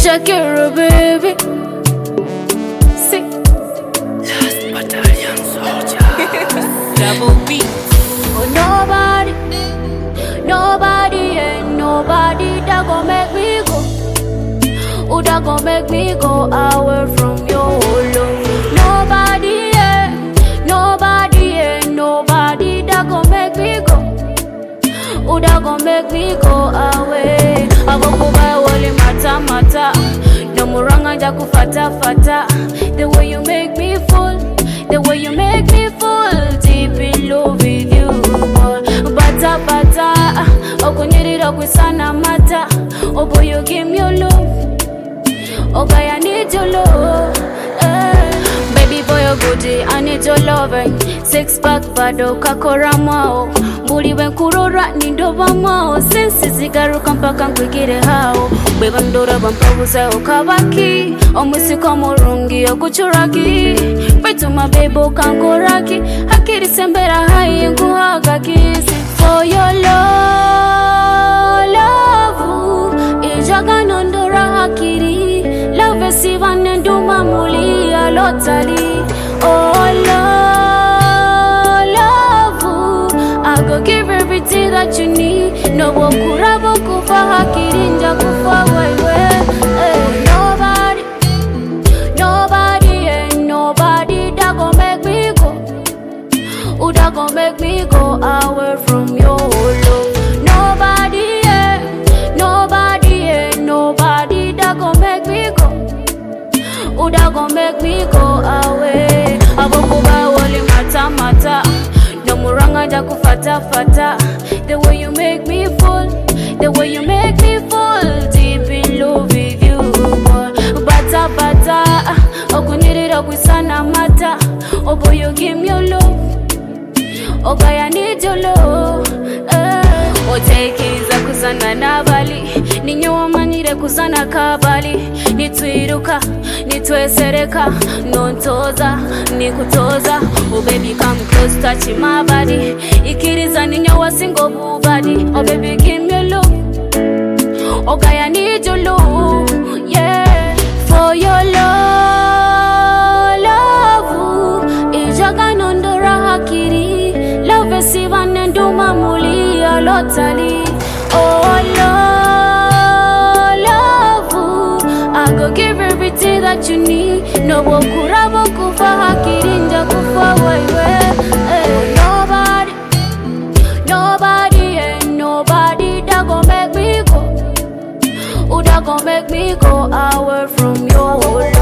Shakira, baby. See, Last battalion soldier. Double B. oh nobody, ain't nobody that gon' make me go. Who that gon' make me go away from your love? Nobody, ain't nobody that gon' make me go. Who that gon' make me go away? Abakuba wali mata. No muranga ja kufata. The way you make me fall, the way you make me fall deep in love with you, boy. Bata, okunyirira kwisana mata. Oh boy, you give me your love. Oh boy, I need your love. Baby boy, you're good, I need your loving. Six pack bado kakora mao. Buri wenkurora nindoba mao. Sensi zigaruka mpaka nkwigire hao. Beba ndora bampabuza ukabaki. Omusiko murungi okuchuraki. Petuma bebo kangoraki. Hakiri sembera hai nkuhagakisi. For your love, ijaga nondora hakiri. Love esiva nenduma muli alotali. Oh love, I go give everything that you need. No bokurabo kufa hakiri nja kufa wewe. Nobody, ain't nobody that gon' make me go. Who that gon' make me go away from your love? Nobody, ain't nobody that gon' make me go. Who that gon' make me go away? Abakuba wali mata. No muranga ja kufata. The way you make me fall, the way you make me fall deep in love with you, boy. Bata, okunyirira kwisana mata. Oh boy, you give me your love. Oh boy, I need your love. Otekereza kuzana nabali. Ninyo manyire kuzana kabali. Nitwiruka, nitwesereka. Nontoza, nikutoza. Oh baby, come close, touch my body. Ikiriza ninyo wasingo bubadi. Oh baby, give me your love. Oh guy, I need your love. Yeah, for your love. Ijaga nondora hakiri. Love esiva nenduma muli alotali. Oh love, I go give everything that you need. No bokurabo kufa hakiri nja kufa wewe. Nobody, ain't nobody that gon' make me go. Who that gon' make me go away from your love?